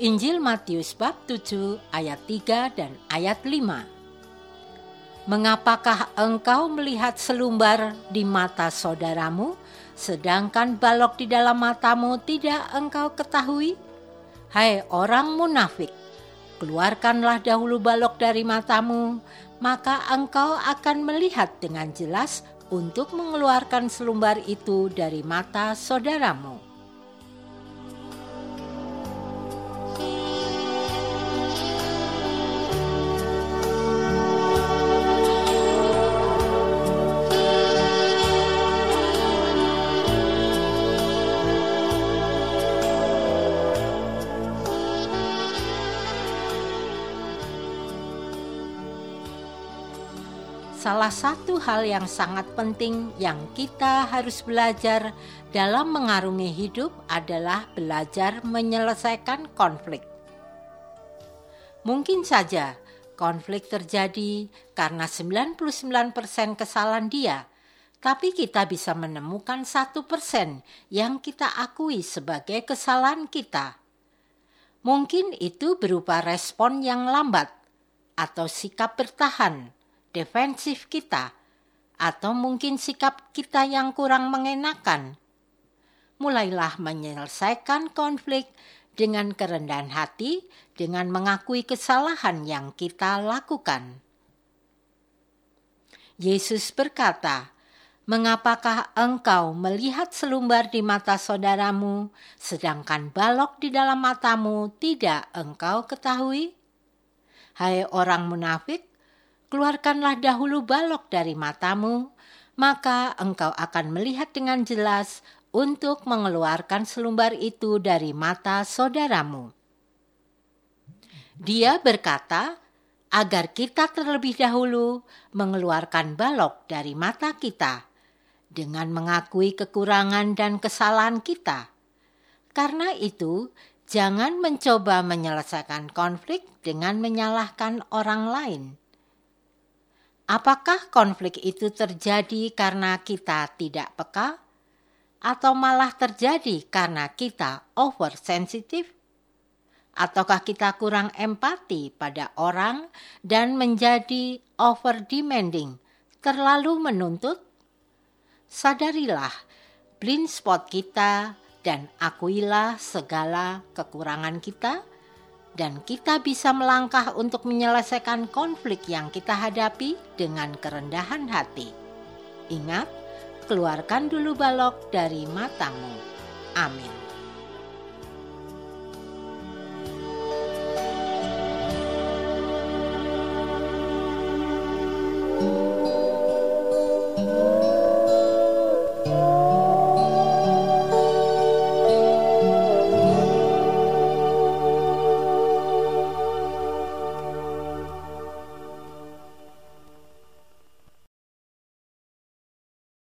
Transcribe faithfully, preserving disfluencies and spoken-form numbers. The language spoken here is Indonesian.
Injil Matius bab tujuh ayat tiga dan ayat lima. Mengapakah engkau melihat selumbar di mata saudaramu, sedangkan balok di dalam matamu tidak engkau ketahui? Hai orang munafik, keluarkanlah dahulu balok dari matamu, maka engkau akan melihat dengan jelas untuk mengeluarkan selumbar itu dari mata saudaramu. Salah satu hal yang sangat penting yang kita harus belajar dalam mengarungi hidup adalah belajar menyelesaikan konflik. Mungkin saja konflik terjadi karena sembilan puluh sembilan persen kesalahan dia, tapi kita bisa menemukan satu persen yang kita akui sebagai kesalahan kita. Mungkin itu berupa respon yang lambat atau sikap bertahan, defensif kita, atau mungkin sikap kita yang kurang mengenakan. Mulailah menyelesaikan konflik dengan kerendahan hati, dengan mengakui kesalahan yang kita lakukan. Yesus berkata, "Mengapakah engkau melihat selumbar di mata saudaramu, sedangkan balok di dalam matamu tidak engkau ketahui? Hai orang munafik, keluarkanlah dahulu balok dari matamu, maka engkau akan melihat dengan jelas untuk mengeluarkan selumbar itu dari mata saudaramu." Dia berkata, agar kita terlebih dahulu mengeluarkan balok dari mata kita dengan mengakui kekurangan dan kesalahan kita. Karena itu, jangan mencoba menyelesaikan konflik dengan menyalahkan orang lain. Apakah konflik itu terjadi karena kita tidak peka? Atau malah terjadi karena kita oversensitif? Ataukah kita kurang empati pada orang dan menjadi over demanding, terlalu menuntut? Sadarilah blind spot kita dan akuilah segala kekurangan kita, dan kita bisa melangkah untuk menyelesaikan konflik yang kita hadapi dengan kerendahan hati. Ingat, keluarkan dulu balok dari matamu. Amin.